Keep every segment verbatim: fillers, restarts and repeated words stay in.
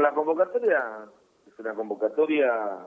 la convocatoria es una convocatoria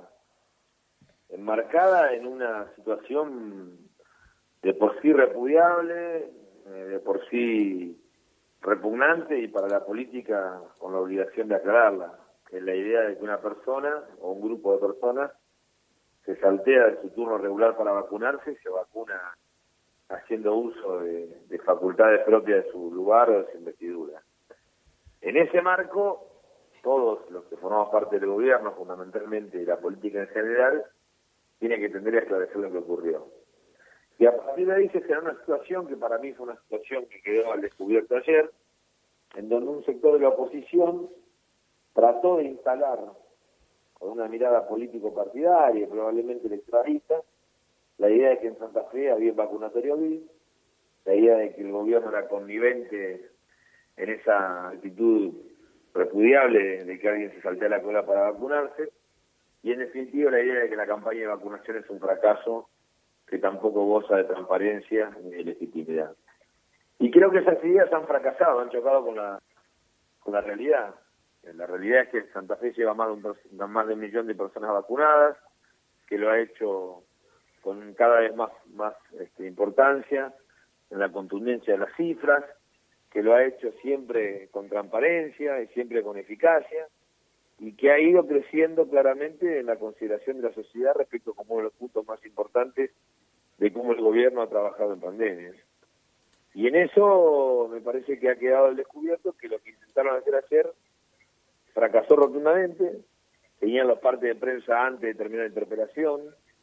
enmarcada en una situación de por sí repudiable, eh, de por sí repugnante y para la política con la obligación de aclararla, que es la idea de que una persona o un grupo de personas se saltea de su turno regular para vacunarse y se vacuna haciendo uso de, de facultades propias de su lugar o de su investidura. En ese marco, todos los que formamos parte del gobierno, fundamentalmente y la política en general, tienen que tender a esclarecer lo que ocurrió. Y a partir de ahí se generó una situación que para mí fue una situación que quedó al descubierto ayer, en donde un sector de la oposición trató de instalar, con una mirada político-partidaria y probablemente electoralista, la idea de que en Santa Fe había un vacunatorio vil, la idea de que el gobierno era connivente en esa actitud repudiable de, de que alguien se saltea la cola para vacunarse, y en definitiva la idea de que la campaña de vacunación es un fracaso que tampoco goza de transparencia ni de legitimidad. Y creo que esas ideas han fracasado, han chocado con la con la realidad. La realidad es que Santa Fe lleva más de un, más de un millón de personas vacunadas, que lo ha hecho con cada vez más, más este, importancia en la contundencia de las cifras, que lo ha hecho siempre con transparencia y siempre con eficacia, y que ha ido creciendo claramente en la consideración de la sociedad respecto a como uno de los puntos más importantes de cómo el gobierno ha trabajado en pandemias. Y en eso me parece que ha quedado al descubierto que lo que intentaron hacer ayer fracasó rotundamente. Tenían los partes de prensa antes de terminar la interpelación,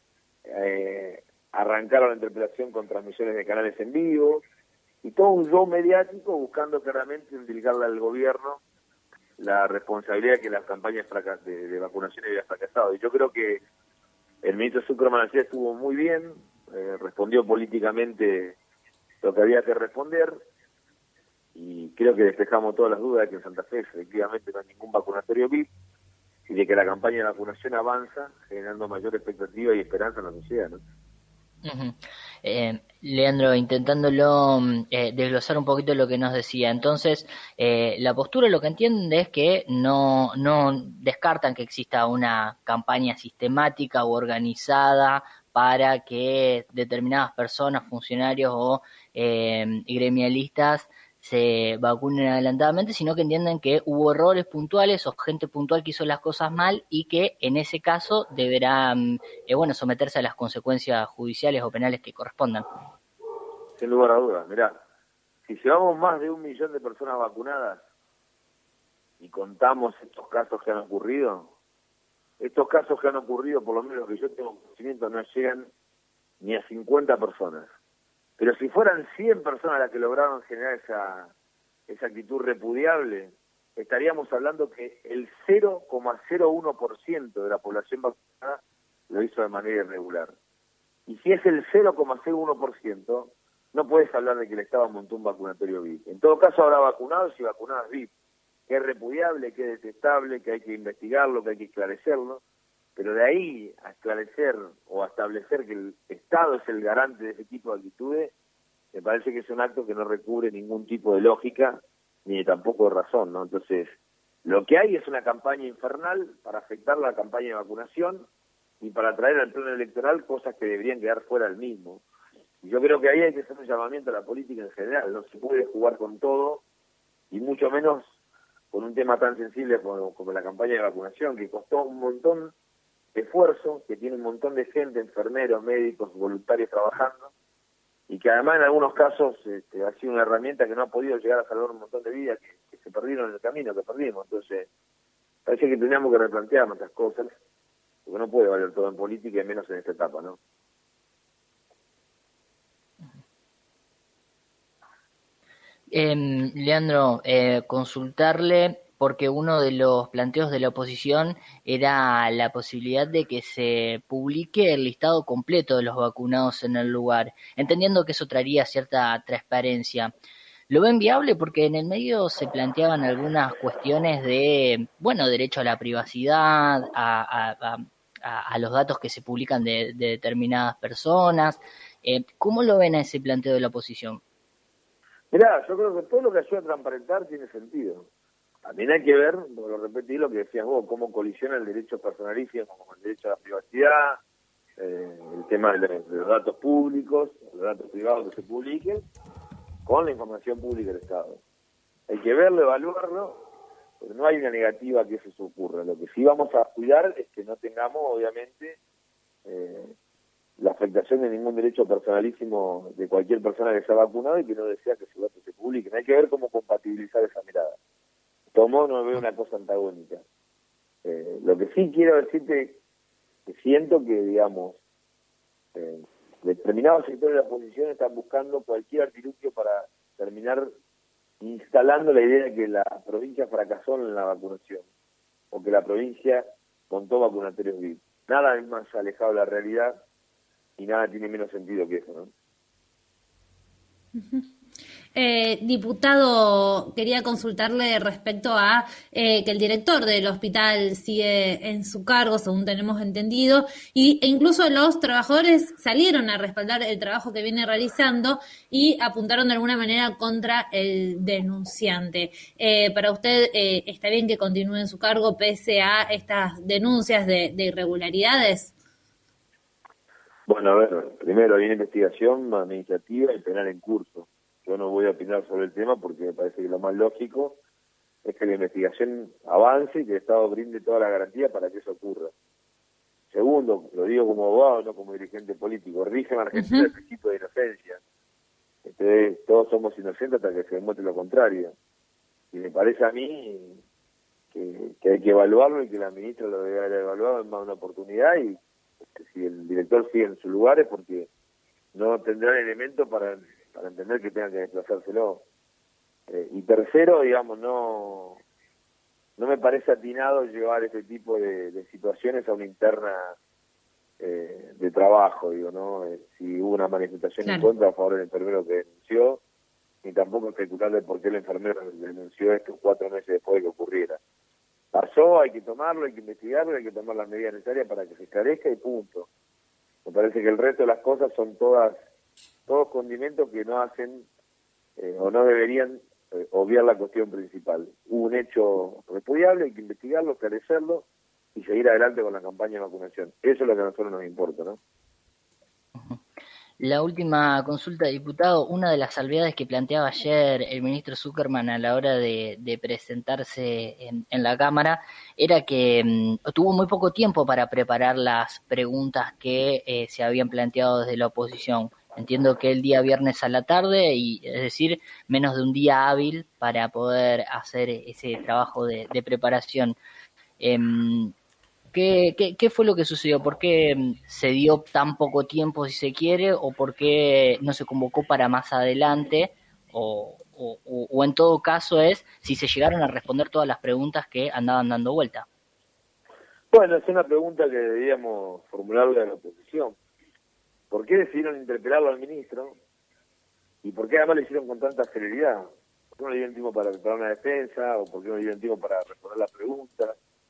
eh, arrancaron la interpelación con transmisiones de canales en vivo, y todo un show mediático buscando claramente indicarle al gobierno la responsabilidad de que las campañas de, de vacunación habían fracasado. Y yo creo que el ministro Zuckerman ayer estuvo muy bien, eh, respondió políticamente lo que había que responder, y creo que despejamos todas las dudas de que en Santa Fe efectivamente no hay ningún vacunatorio V I P, y de que la campaña de vacunación avanza, generando mayor expectativa y esperanza en la sociedad, ¿no? Uh-huh. Eh, Leandro, intentándolo eh, desglosar un poquito lo que nos decía, entonces eh, la postura lo que entienden es que no, no descartan que exista una campaña sistemática o organizada para que determinadas personas, funcionarios o eh, gremialistas se vacunen adelantadamente, sino que entienden que hubo errores puntuales o gente puntual que hizo las cosas mal y que en ese caso deberá eh, bueno, someterse a las consecuencias judiciales o penales que correspondan. Sin lugar a dudas, mirá, si llevamos más de un millón de personas vacunadas y contamos estos casos que han ocurrido, estos casos que han ocurrido, por lo menos que yo tengo conocimiento, no llegan ni a cincuenta personas. Pero si fueran cien personas las que lograron generar esa, esa actitud repudiable, estaríamos hablando que el cero coma cero uno por ciento de la población vacunada lo hizo de manera irregular. Y si es el cero coma cero uno por ciento, no puedes hablar de que el Estado montó un vacunatorio V I P. En todo caso habrá vacunados y vacunadas V I P, que es repudiable, que es detestable, que hay que investigarlo, que hay que esclarecerlo, pero de ahí a esclarecer o a establecer que el Estado es el garante de ese tipo de actitudes, me parece que es un acto que no recubre ningún tipo de lógica ni tampoco de razón, ¿no? Entonces, lo que hay es una campaña infernal para afectar la campaña de vacunación y para traer al plano electoral cosas que deberían quedar fuera del mismo. Y yo creo que ahí hay que hacer un llamamiento a la política en general. No se puede jugar con todo, y mucho menos con un tema tan sensible como, como la campaña de vacunación, que costó un montón de esfuerzo, que tiene un montón de gente, enfermeros, médicos, voluntarios trabajando, y que además en algunos casos este, ha sido una herramienta que no ha podido llegar a salvar un montón de vidas que, que se perdieron en el camino, que perdimos. Entonces, parece que teníamos que replantear nuestras cosas, porque no puede valer todo en política y menos en esta etapa, ¿no? Eh, Leandro, eh, consultarle, porque uno de los planteos de la oposición era la posibilidad de que se publique el listado completo de los vacunados en el lugar, entendiendo que eso traería cierta transparencia. ¿Lo ven viable? Porque en el medio se planteaban algunas cuestiones de, bueno, derecho a la privacidad, a, a, a, a los datos que se publican de, de determinadas personas. Eh, ¿Cómo lo ven a ese planteo de la oposición? Mirá, yo creo que todo lo que ayuda a transparentar tiene sentido. también hay que ver, lo repetí lo que decías vos, cómo colisiona el derecho personalísimo con el derecho a la privacidad, eh, el tema de los, de los datos públicos, los datos privados que se publiquen, con la información pública del Estado. Hay que verlo, evaluarlo, pero no hay una negativa que eso ocurra. Lo que sí vamos a cuidar es que no tengamos, obviamente, eh, la afectación de ningún derecho personalísimo de cualquier persona que se ha vacunado y que no desea que sus datos se publiquen. Hay que ver cómo compatibilizar esa mirada. Tomo no veo una cosa antagónica. Eh, lo que sí quiero decirte que siento que, digamos, eh, determinados sectores de la oposición están buscando cualquier artilugio para terminar instalando la idea de que la provincia fracasó en la vacunación o que la provincia montó vacunatorios V I P. Nada es más alejado de la realidad y nada tiene menos sentido que eso, ¿no? Uh-huh. Eh, diputado, quería consultarle respecto a eh, que el director del hospital sigue en su cargo, según tenemos entendido, y, e incluso los trabajadores salieron a respaldar el trabajo que viene realizando y apuntaron de alguna manera contra el denunciante. Eh, ¿Para usted eh, está bien que continúe en su cargo pese a estas denuncias de, de irregularidades? Bueno, a ver, primero hay una investigación administrativa y penal en curso. Yo no voy a opinar sobre el tema porque me parece que lo más lógico es que la investigación avance y que el Estado brinde toda la garantía para que eso ocurra. Segundo, lo digo como abogado, no como dirigente político, rige en Argentina uh-huh. el principio de inocencia. Entonces, todos somos inocentes hasta que se demuestre lo contrario. Y me parece a mí que, que hay que evaluarlo y que la ministra lo debe haber evaluado en más de una oportunidad y que si el director sigue en su lugar es porque no tendrá elementos para... para entender que tengan que desplazárselo. Eh, y tercero, digamos, no no me parece atinado llevar este tipo de, de situaciones a una interna eh, de trabajo, digo, ¿no? Eh, si hubo una manifestación claro. en contra a favor del enfermero que denunció, ni tampoco especular de por qué el enfermero denunció esto cuatro meses después de que ocurriera. Pasó, hay que tomarlo, hay que investigarlo, hay que tomar las medidas necesarias para que se esclarezca y punto. Me parece que el resto de las cosas son todas todos condimentos que no hacen eh, o no deberían eh, obviar la cuestión principal. Hubo un hecho repudiable, hay que investigarlo, esclarecerlo y seguir adelante con la campaña de vacunación. Eso es lo que a nosotros nos importa, ¿no? La última consulta, diputado, una de las salvedades que planteaba ayer el ministro Zuckerman a la hora de, de presentarse en, en la Cámara era que um, tuvo muy poco tiempo para preparar las preguntas que eh, se habían planteado desde la oposición. Entiendo que el día viernes a la tarde, y es decir, menos de un día hábil para poder hacer ese trabajo de, de preparación. Eh, ¿qué, qué, ¿Qué fue lo que sucedió? ¿Por qué se dio tan poco tiempo, si se quiere, o por qué no se convocó para más adelante? O, o, o en todo caso es si se llegaron a responder todas las preguntas que andaban dando vuelta. Bueno, es una pregunta que debíamos formularle a la oposición. ¿Por qué decidieron interpelarlo al ministro? ¿Y por qué además lo hicieron con tanta celeridad? ¿Por qué no le dieron tiempo para preparar una defensa? ¿O por qué no le dieron tiempo para responder las preguntas?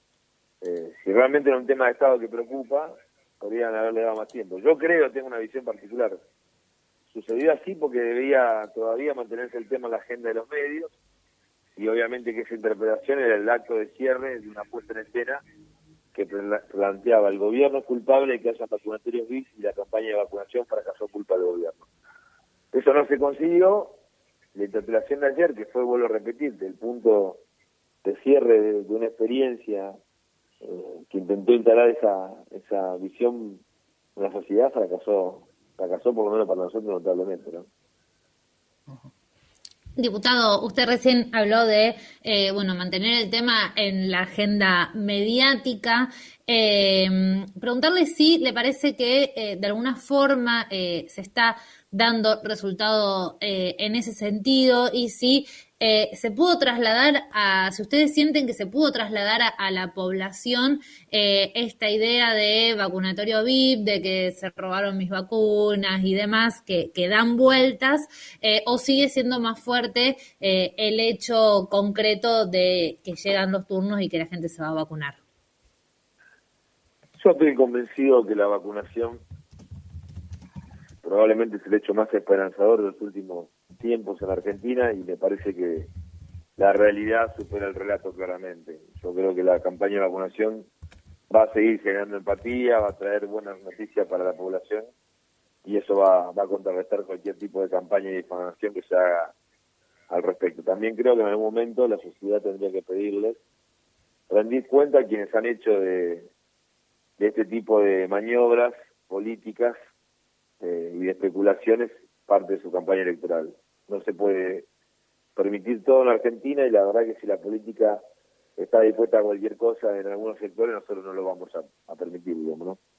Eh, si realmente era un tema de Estado que preocupa, podrían haberle dado más tiempo. Yo creo, tengo una visión particular. Sucedió así porque debía todavía mantenerse el tema en la agenda de los medios y obviamente que esa interpretación era el acto de cierre de una puesta en escena que planteaba el gobierno es culpable de que haya vacunatorios V I P y la campaña de vacunación fracasó culpa del gobierno. Eso no se consiguió. La interpelación de ayer, que fue, vuelvo a repetirte, el punto de cierre de, de una experiencia eh, que intentó instalar esa esa visión en la sociedad, fracasó, fracasó por lo menos para nosotros notablemente, ¿no? Uh-huh. Diputado, usted recién habló de eh, bueno mantener el tema en la agenda mediática. Eh, preguntarle si le parece que eh, de alguna forma eh, se está dando resultado eh, en ese sentido y si eh, se pudo trasladar a, si ustedes sienten que se pudo trasladar a, a la población eh, esta idea de vacunatorio V I P, de que se robaron mis vacunas y demás, que, que dan vueltas, eh, o sigue siendo más fuerte eh, el hecho concreto de que llegan los turnos y que la gente se va a vacunar. Yo estoy convencido que la vacunación probablemente es el hecho más esperanzador de los últimos tiempos en Argentina y me parece que la realidad supera el relato claramente. Yo creo que la campaña de vacunación va a seguir generando empatía, va a traer buenas noticias para la población y eso va, va a contrarrestar cualquier tipo de campaña de difamación que se haga al respecto. También creo que en algún momento la sociedad tendría que pedirles rendir cuenta a quienes han hecho de, de este tipo de maniobras políticas eh, y de especulaciones parte de su campaña electoral. No se puede permitir todo en Argentina y la verdad que si la política está dispuesta a cualquier cosa en algunos sectores, nosotros no lo vamos a, a permitir, digamos, ¿no?